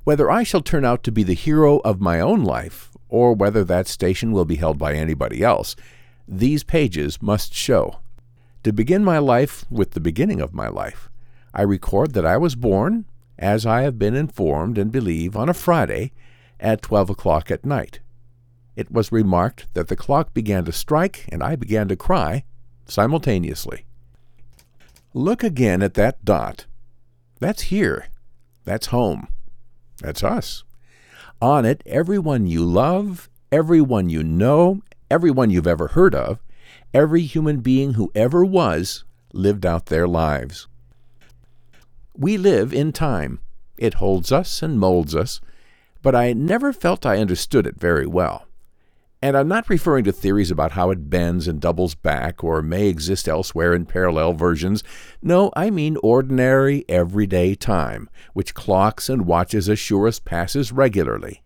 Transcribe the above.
Whether I shall turn out to be the hero of my own life, or whether that station will be held by anybody else, these pages must show. To begin my life with the beginning of my life, I record that I was born, as I have been informed and believe, on a Friday at 12 o'clock at night. It was remarked that the clock began to strike and I began to cry simultaneously. Look again at that dot. That's here. That's home. That's us. On it, everyone you love, everyone you know, everyone you've ever heard of, every human being who ever was, lived out their lives. We live in time. It holds us and molds us, but I never felt I understood it very well. And I'm not referring to theories about how it bends and doubles back or may exist elsewhere in parallel versions. No, I mean ordinary, everyday time, which clocks and watches assure us passes regularly.